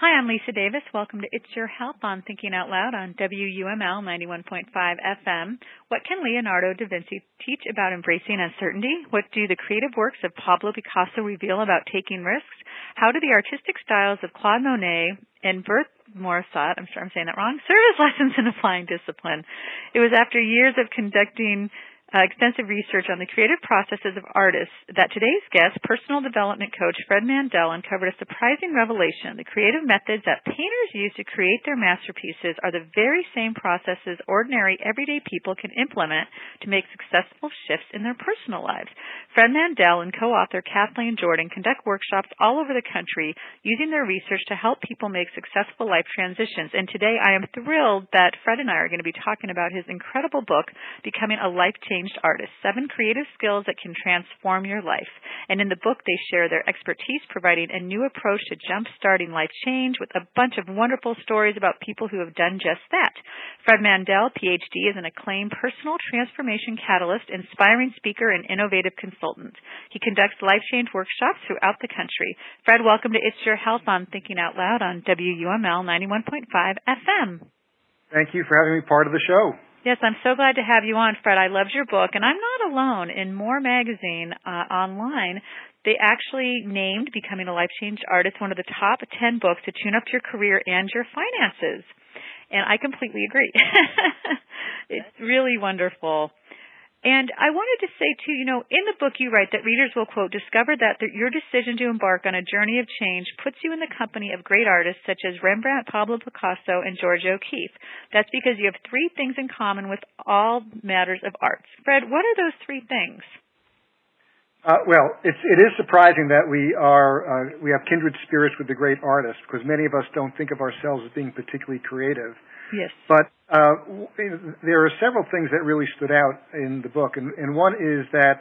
Hi, I'm Lisa Davis. Welcome to It's Your Health on Thinking Out Loud on WUML 91.5 FM. What can Leonardo da Vinci teach about embracing uncertainty? What do the creative works of Pablo Picasso reveal about taking risks? How do the artistic styles of Claude Monet and Bert Morisot, I'm sure I'm saying that wrong, serve as lessons in applying discipline? It was after years of conducting extensive research on the creative processes of artists that today's guest, personal development coach Fred Mandel, uncovered a surprising revelation. The creative methods that painters use to create their masterpieces are the very same processes ordinary, everyday people can implement to make successful shifts in their personal lives. Fred Mandel and co-author Kathleen Jordan conduct workshops all over the country using their research to help people make successful life transitions. And today I am thrilled that Fred and I are going to be talking about his incredible book, Becoming a Life-Changed Artist, 7 creative skills that can transform your life. And in the book, they share their expertise providing a new approach to jump-starting life change with a bunch of wonderful stories about people who have done just that. Fred Mandel, PhD, is an acclaimed personal transformation catalyst, inspiring speaker, and innovative consultant. He conducts life change workshops throughout the country. Fred, welcome to It's Your Health on Thinking Out Loud on WUML 91.5 FM. Thank you for having me part of the show. Yes, I'm so glad to have you on, Fred. I loved your book, and I'm not alone. In More Magazine online, they actually named Becoming a Life-Changed Artist one of the top 10 books to tune up your career and your finances. And I completely agree. It's really wonderful. And I wanted to say, too, in the book you write that readers will, quote, discover that your decision to embark on a journey of change puts you in the company of great artists such as Rembrandt, Pablo Picasso, and George O'Keeffe. That's because you have 3 things in common with all matters of arts. Fred, what are those 3 things? Well, it is surprising that we have kindred spirits with the great artists, because many of us don't think of ourselves as being particularly creative. Yes. But there are several things that really stood out in the book, and one is that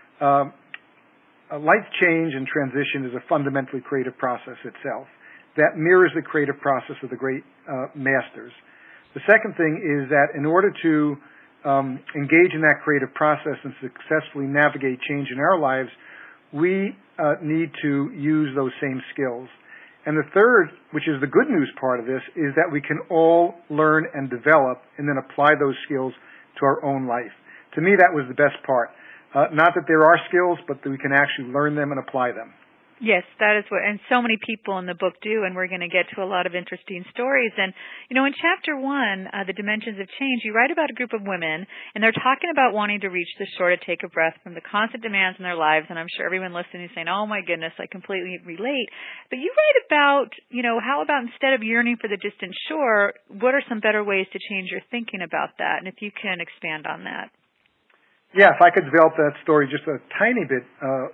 a life change and transition is a fundamentally creative process itself that mirrors the creative process of the great masters. The second thing is that in order to engage in that creative process and successfully navigate change in our lives, we need to use those same skills. And the third, which is the good news part of this, is that we can all learn and develop and then apply those skills to our own life. To me, that was the best part. Not that there are skills, but that we can actually learn them and apply them. Yes, that is what, and so many people in the book do, and we're going to get to a lot of interesting stories. And, in Chapter 1, The Dimensions of Change, you write about a group of women, and they're talking about wanting to reach the shore to take a breath from the constant demands in their lives, and I'm sure everyone listening is saying, oh my goodness, I completely relate. But you write about, how about instead of yearning for the distant shore, what are some better ways to change your thinking about that? And if you can expand on that. Yeah, if I could develop that story just a tiny bit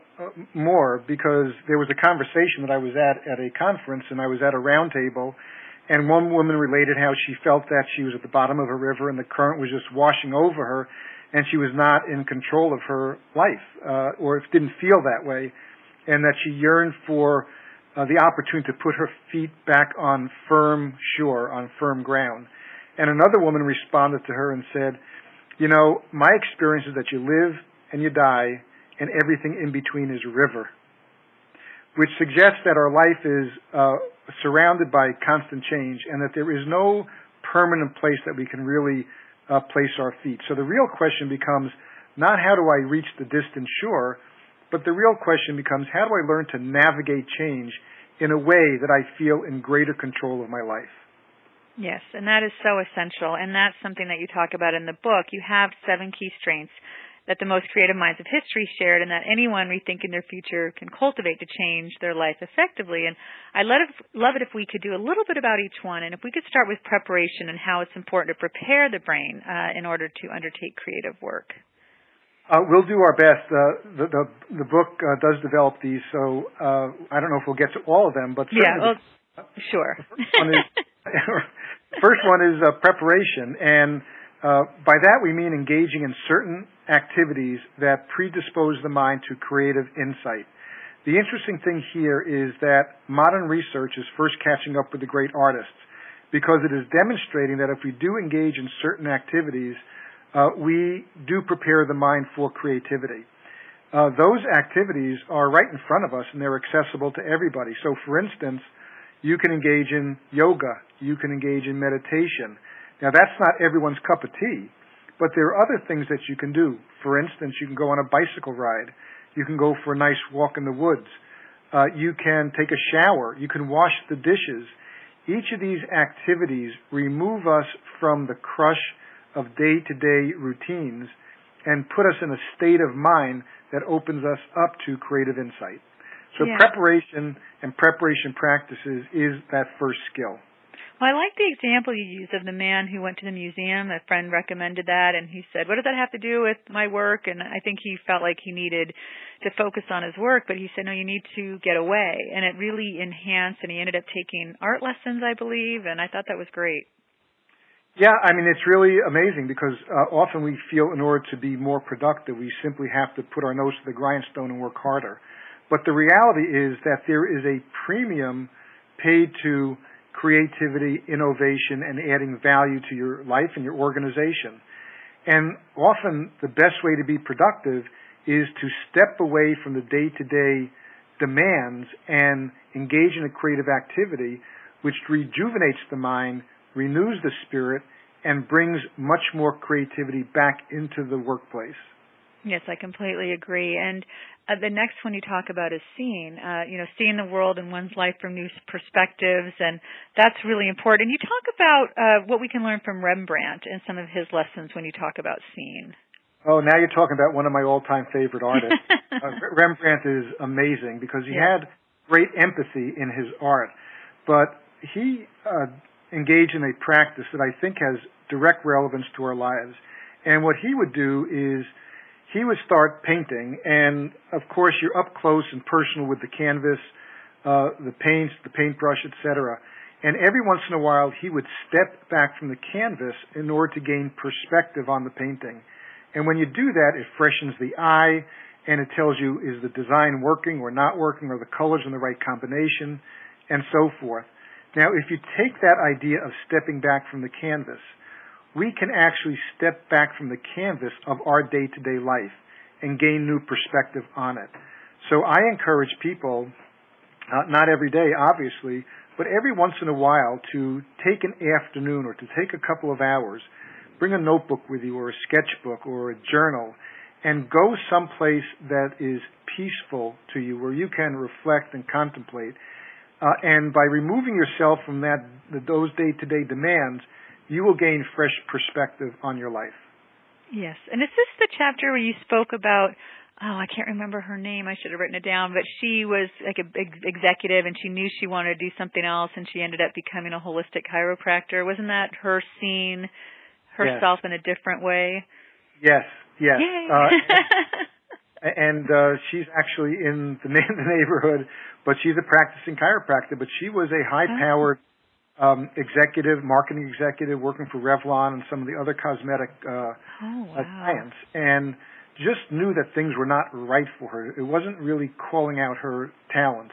more, because there was a conversation that I was at a conference, and I was at a round table, and one woman related how she felt that she was at the bottom of a river and the current was just washing over her, and she was not in control of her life, or didn't feel that way, and that she yearned for the opportunity to put her feet back on firm shore, on firm ground. And another woman responded to her and said, my experience is that you live and you die, and everything in between is a river, which suggests that our life is surrounded by constant change and that there is no permanent place that we can really place our feet. So the real question becomes not how do I reach the distant shore, but the real question becomes how do I learn to navigate change in a way that I feel in greater control of my life. Yes, and that is so essential, and that's something that you talk about in the book. You have 7 key strengths that the most creative minds of history shared, and that anyone rethinking their future can cultivate to change their life effectively. And I'd love it if we could do a little bit about each one, and if we could start with preparation and how it's important to prepare the brain in order to undertake creative work. We'll do our best. The book does develop these, so I don't know if we'll get to all of them, but yeah, sure. First one is preparation, and by that we mean engaging in certain activities that predispose the mind to creative insight. The interesting thing here is that modern research is first catching up with the great artists, because it is demonstrating that if we do engage in certain activities, we do prepare the mind for creativity. Those activities are right in front of us, and they're accessible to everybody. So, for instance, You can engage in yoga. You can engage in meditation. Now, that's not everyone's cup of tea, but there are other things that you can do. For instance, you can go on a bicycle ride. You can go for a nice walk in the woods. You can take a shower. You can wash the dishes. Each of these activities remove us from the crush of day-to-day routines and put us in a state of mind that opens us up to creative insight. So preparation and preparation practices is that first skill. Well, I like the example you used of the man who went to the museum. A friend recommended that, and he said, what does that have to do with my work? And I think he felt like he needed to focus on his work, but he said, no, you need to get away. And it really enhanced, and he ended up taking art lessons, I believe, and I thought that was great. Yeah, I mean, it's really amazing because often we feel in order to be more productive, we simply have to put our nose to the grindstone and work harder. But the reality is that there is a premium paid to creativity, innovation, and adding value to your life and your organization. And often the best way to be productive is to step away from the day-to-day demands and engage in a creative activity which rejuvenates the mind, renews the spirit, and brings much more creativity back into the workplace. Yes, I completely agree. And the next one you talk about is seeing the world and one's life from new perspectives, and that's really important. And you talk about what we can learn from Rembrandt and some of his lessons when you talk about seeing. Oh, now you're talking about one of my all-time favorite artists. Rembrandt is amazing because he had great empathy in his art, but he engaged in a practice that I think has direct relevance to our lives. And what he would do is he would start painting, and of course you're up close and personal with the canvas, the paints, the paintbrush, etc. And every once in a while he would step back from the canvas in order to gain perspective on the painting. And when you do that, it freshens the eye, and it tells you, is the design working or not working, or the colors in the right combination, and so forth. Now, if you take that idea of stepping back from the canvas, we can actually step back from the canvas of our day-to-day life and gain new perspective on it. So I encourage people, not every day, obviously, but every once in a while to take an afternoon or to take a couple of hours, bring a notebook with you or a sketchbook or a journal, and go someplace that is peaceful to you, where you can reflect and contemplate. And by removing yourself from those day-to-day demands, you will gain fresh perspective on your life. Yes. And is this the chapter where you spoke about, I can't remember her name, I should have written it down, but she was like an executive and she knew she wanted to do something else and she ended up becoming a holistic chiropractor. Wasn't that her seeing herself in a different way? Yes. Yay. And she's actually in the neighborhood, but she's a practicing chiropractor, but she was a high-powered marketing executive working for Revlon and some of the other cosmetic clients, and just knew that things were not right for her. It wasn't really calling out her talents.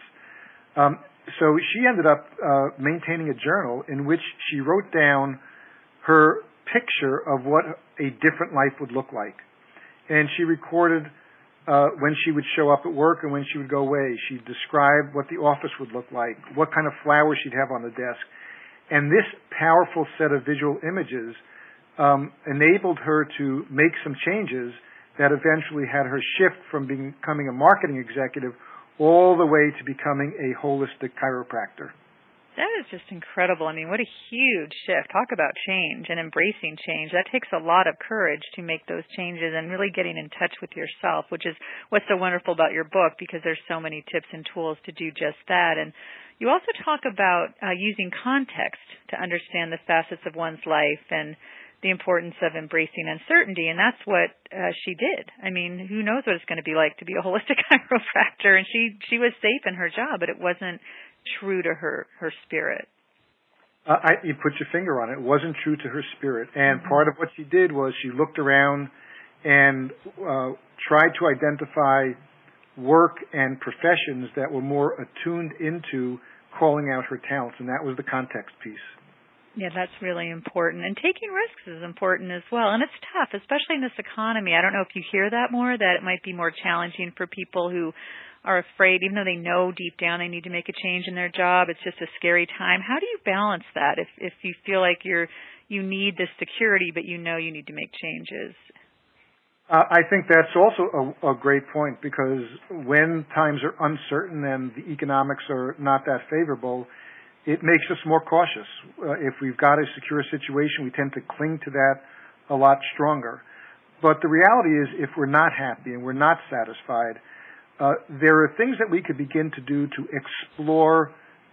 So she ended up maintaining a journal in which she wrote down her picture of what a different life would look like. And she recorded when she would show up at work and when she would go away. She described what the office would look like, what kind of flowers she'd have on the desk. And this powerful set of visual images enabled her to make some changes that eventually had her shift from becoming a marketing executive all the way to becoming a holistic chiropractor. That is just incredible. I mean, what a huge shift. Talk about change and embracing change. That takes a lot of courage to make those changes and really getting in touch with yourself, which is what's so wonderful about your book, because there's so many tips and tools to do just that. And you also talk about using context to understand the facets of one's life and the importance of embracing uncertainty, and that's what she did. I mean, who knows what it's going to be like to be a holistic chiropractor, and she was safe in her job, but it wasn't true to her spirit. You put your finger on it. It wasn't true to her spirit, and part of what she did was she looked around and tried to identify work and professions that were more attuned into calling out her talents, and that was the context piece. Yeah, that's really important. And taking risks is important as well. And it's tough, especially in this economy. I don't know if you hear that more, that it might be more challenging for people who are afraid, even though they know deep down they need to make a change in their job. It's just a scary time. How do you balance that if you feel like you need this security, but you know you need to make changes? I think that's also a great point, because when times are uncertain and the economics are not that favorable, it makes us more cautious. If we've got a secure situation, we tend to cling to that a lot stronger. But the reality is, if we're not happy and we're not satisfied, there are things that we could begin to do to explore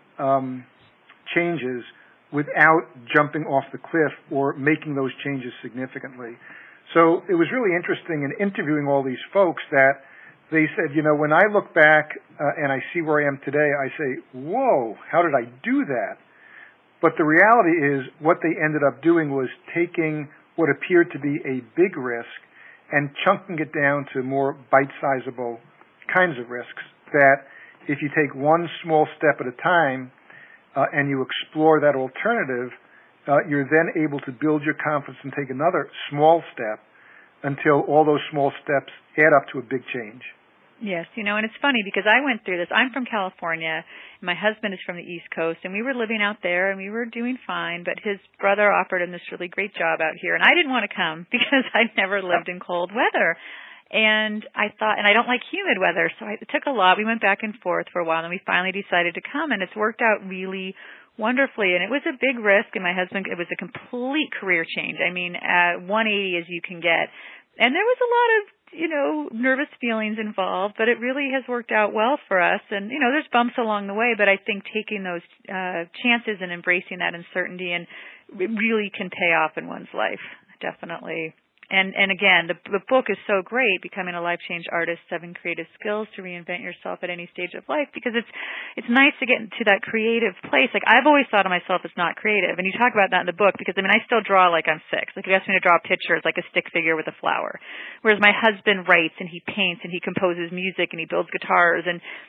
changes without jumping off the cliff or making those changes significantly. So it was really interesting in interviewing all these folks that they said, when I look back and I see where I am today, I say, whoa, how did I do that? But the reality is what they ended up doing was taking what appeared to be a big risk and chunking it down to more bite-sizable kinds of risks, that if you take one small step at a time and you explore that alternative, you're then able to build your confidence and take another small step until all those small steps add up to a big change. Yes, and it's funny because I went through this. I'm from California, and my husband is from the East Coast, and we were living out there, and we were doing fine, but his brother offered him this really great job out here, and I didn't want to come because I'd never lived in cold weather. And I thought, and I don't like humid weather, so it took a lot. We went back and forth for a while, and we finally decided to come, and it's worked out really wonderfully. And it was a big risk, and my husband, it was a complete career change. 180 as you can get. And there was a lot of, nervous feelings involved, but it really has worked out well for us. And, there's bumps along the way, but I think taking those chances and embracing that uncertainty, and it really can pay off in one's life, definitely. And again, the book is so great, Becoming a Life Change Artist, 7 Creative Skills to Reinvent Yourself at Any Stage of Life, because it's nice to get into that creative place. Like, I've always thought of myself as not creative, and you talk about that in the book, because, I still draw like I'm 6. Like, if you ask me to draw a picture, it's like a stick figure with a flower. Whereas my husband writes, and he paints, and he composes music, and he builds guitars,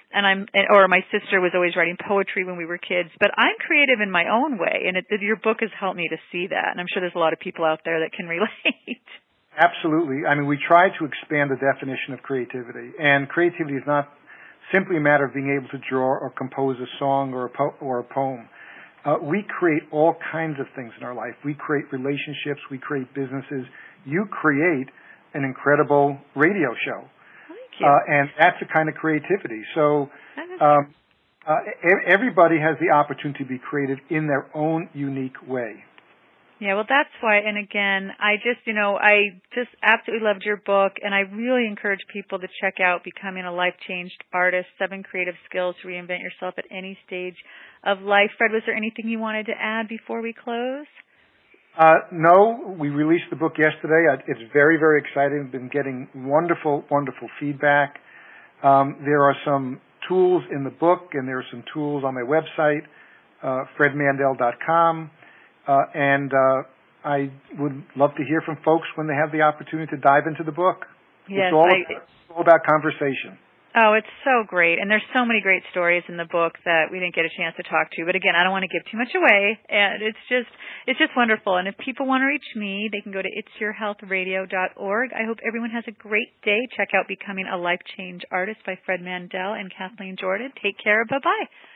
or my sister was always writing poetry when we were kids. But I'm creative in my own way, and your book has helped me to see that, and I'm sure there's a lot of people out there that can relate. Absolutely. We try to expand the definition of creativity, and creativity is not simply a matter of being able to draw or compose a song or a poem. We create all kinds of things in our life. We create relationships. We create businesses. You create an incredible radio show. Thank you. And that's a kind of creativity. So everybody has the opportunity to be creative in their own unique way. Yeah, well, that's why, and again, I just absolutely loved your book, and I really encourage people to check out Becoming a Life-Changed Artist, 7 Creative Skills to Reinvent Yourself at Any Stage of Life. Fred, was there anything you wanted to add before we close? No, we released the book yesterday. It's very, very exciting. I've been getting wonderful, wonderful feedback. There are some tools in the book, and there are some tools on my website, fredmandel.com. And I would love to hear from folks when they have the opportunity to dive into the book. Yes, it's all about conversation. Oh, it's so great. And there's so many great stories in the book that we didn't get a chance to talk to. But again, I don't want to give too much away. And it's just wonderful. And if people want to reach me, they can go to itsyourhealthradio.org. I hope everyone has a great day. Check out Becoming a Life Change Artist by Fred Mandel and Kathleen Jordan. Take care. Bye-bye.